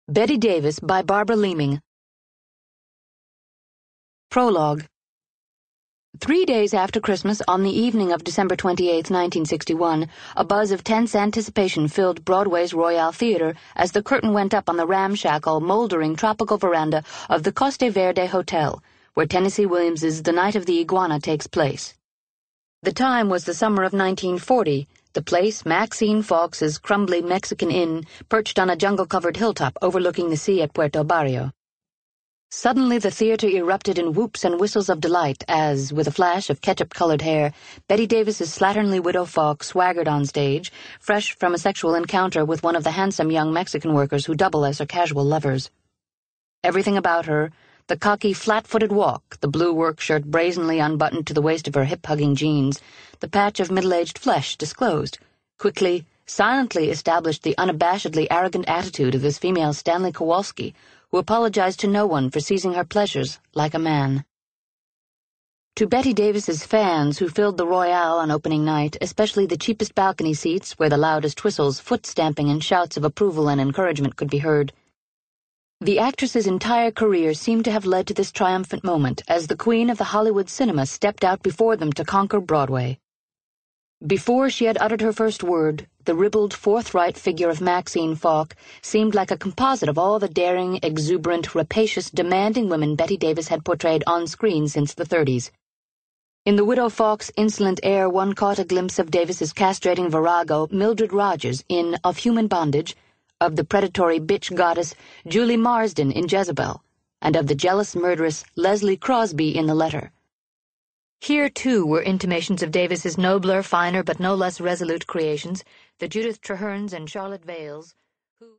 Bette Davis by Barbara Leaming. Prologue. 3 days after Christmas, on the evening of December 28, 1961, a buzz of tense anticipation filled Broadway's Royale Theatre as the curtain went up on the ramshackle, moldering tropical veranda of the Costa Verde Hotel, where Tennessee Williams's The Night of the Iguana takes place. The time was the summer of 1940, the place Maxine Fawkes's crumbly Mexican inn, perched on a jungle-covered hilltop overlooking the sea at Puerto Barrio. Suddenly the theater erupted in whoops and whistles of delight as, with a flash of ketchup-colored hair, Bette Davis's slatternly widow Fawkes swaggered on stage, fresh from a sexual encounter with one of the handsome young Mexican workers who double as her casual lovers. Everything about her, the cocky, flat-footed walk, the blue work shirt brazenly unbuttoned to the waist of her hip-hugging jeans, the patch of middle-aged flesh disclosed, quickly, silently established the unabashedly arrogant attitude of this female Stanley Kowalski, who apologized to no one for seizing her pleasures like a man. To Bette Davis's fans who filled the Royale on opening night, especially the cheapest balcony seats where the loudest whistles, foot-stamping, and shouts of approval and encouragement could be heard, the actress's entire career seemed to have led to this triumphant moment as the queen of the Hollywood cinema stepped out before them to conquer Broadway. Before she had uttered her first word, the ribald, forthright figure of Maxine Fawkes seemed like a composite of all the daring, exuberant, rapacious, demanding women Bette Davis had portrayed on screen since the 30s. In the widow Fawkes' insolent air, one caught a glimpse of Davis's castrating virago, Mildred Rogers, in Of Human Bondage, of the predatory bitch goddess Julie Marsden in Jezebel, and of the jealous murderess Leslie Crosby in The Letter. Here, too, were intimations of Davis's nobler, finer, but no less resolute creations, the Judith Trahernes and Charlotte Vales,